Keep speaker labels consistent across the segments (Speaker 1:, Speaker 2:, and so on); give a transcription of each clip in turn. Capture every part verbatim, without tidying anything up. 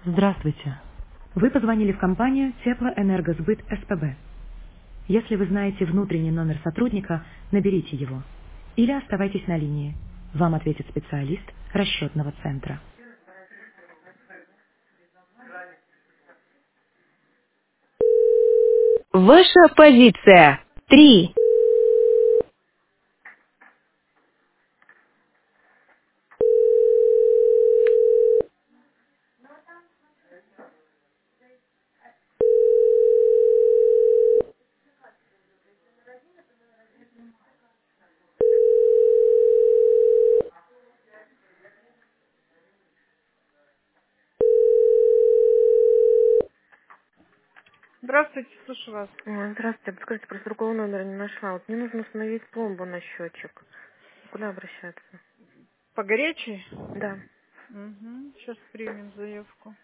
Speaker 1: Здравствуйте. Вы позвонили в компанию Теплоэнергосбыт СПБ. Если вы знаете внутренний номер сотрудника, наберите его. Или оставайтесь на линии. Вам ответит специалист расчетного центра. Ваша позиция. Три. Здравствуйте, слушаю вас.
Speaker 2: Ой, здравствуйте. Подскажите, просто другого номера не нашла. Вот мне нужно установить пломбу на счетчик. Куда обращаться?
Speaker 1: По горячей?
Speaker 2: Да.
Speaker 1: Угу. Сейчас примем заявку.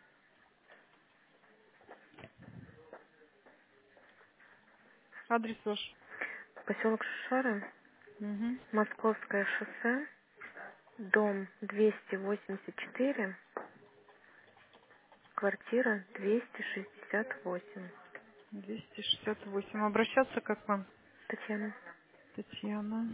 Speaker 1: Адрес ваш?
Speaker 2: Поселок Шишара,
Speaker 1: Угу.
Speaker 2: Московское шоссе, дом двести восемьдесят четыре, квартира двести шестьдесят восемь.
Speaker 1: двести шестьдесят восемь. Обращаться как вам?
Speaker 2: Татьяна.
Speaker 1: Татьяна.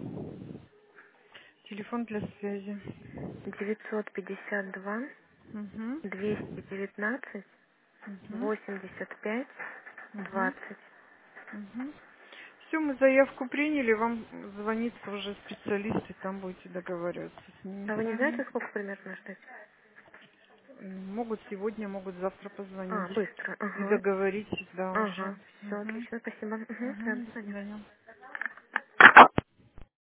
Speaker 1: Телефон для связи.
Speaker 2: девятьсот пятьдесят два,
Speaker 1: Угу.
Speaker 2: двести девятнадцать,
Speaker 1: Угу.
Speaker 2: восемьдесят пять,
Speaker 1: Угу.
Speaker 2: двадцать.
Speaker 1: Угу. Все, мы заявку приняли, вам звонится уже специалист, и там будете договариваться с ними
Speaker 2: А вы не
Speaker 1: сами.
Speaker 2: знаете, сколько примерно ждать?
Speaker 1: М, Могут сегодня, могут завтра
Speaker 2: А,
Speaker 1: позвонить
Speaker 2: быстро.
Speaker 1: и
Speaker 2: Ага.
Speaker 1: договоритесь, да, уже.
Speaker 2: Ага. Все,
Speaker 1: Угу.
Speaker 2: отлично. Спасибо. Угу. Да,
Speaker 1: Угу.
Speaker 2: до
Speaker 1: До
Speaker 2: свидания.
Speaker 1: свидания.